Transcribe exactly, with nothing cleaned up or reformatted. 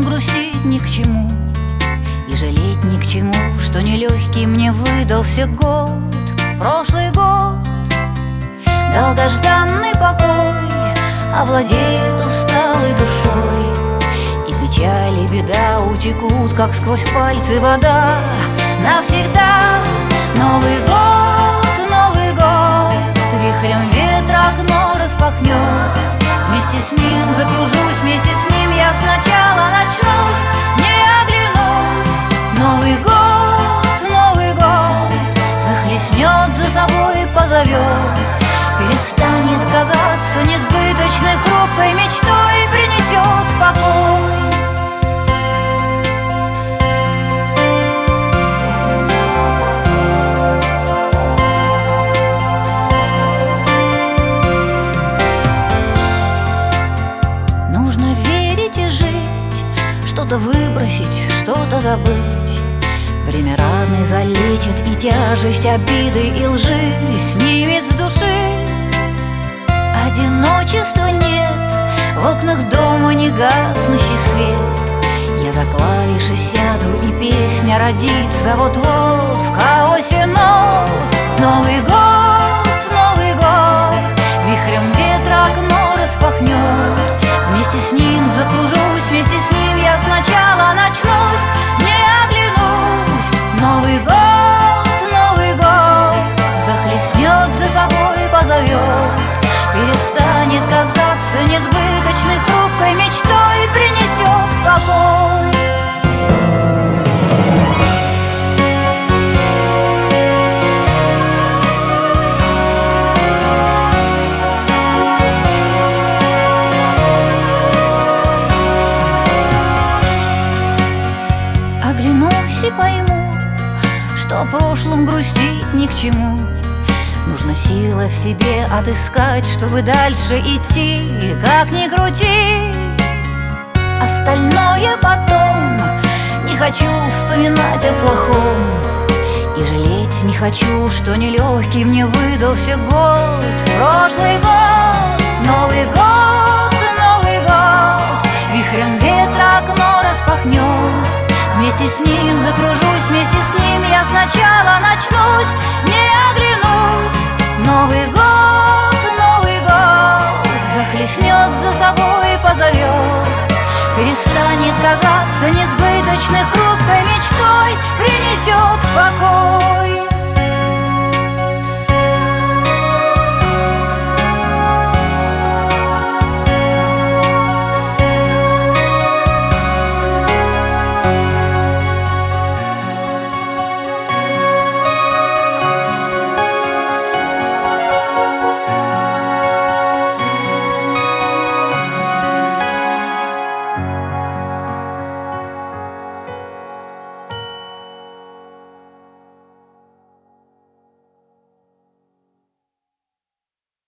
прошлом грустить ни к чему, и жалеть ни к чему, что нелегкий мне выдался год. Прошлый год, долгожданный покой овладеет усталой душой, и печаль и беда утекут, как сквозь пальцы вода. Навсегда Новый год, Новый год, вихрем ветра окно распахнет. Вместе с ним закружусь, вместе с ним я сначала начнусь, не оглянусь. Новый год, Новый год, захлестнет за собой, позовет, перестанет казаться несбыточной хрупкой мечтой, принесет покой. Нужно верить и жить, что-то выбросить, что-то забыть. Время раны залечит, и тяжесть обиды и лжи снимет с души. Одиночества нет, в окнах дома не гаснущий свет. Я за клавиши сяду, и песня родится вот-вот в хаосе нот. Новый год, Новый год, вихрем ветра окно распахнет. Вместе с ним закружусь, вместе с ним я сначала начнусь, не оглянусь. Новый год, Новый год, захлестнет за собой, позовет, перестанет казаться несбыточной хрупкой мечтой, принесет покой. Оглянусь и пойму, что о прошлом грустить ни к чему. Нужно сила в себе отыскать, чтобы дальше идти, как ни крути. Остальное потом, не хочу вспоминать о плохом, и жалеть не хочу, что нелегкий мне выдался год. Прошлый год, Новый год, Новый год, вихрем ветра окно распахнет. Вместе с ним закружусь, вместе с ним я сначала начнусь, не оглянусь. Новый год, Новый год, захлестнет за собой, позовет, перестанет казаться несбыточной хрупкой мечтой, принесет покой.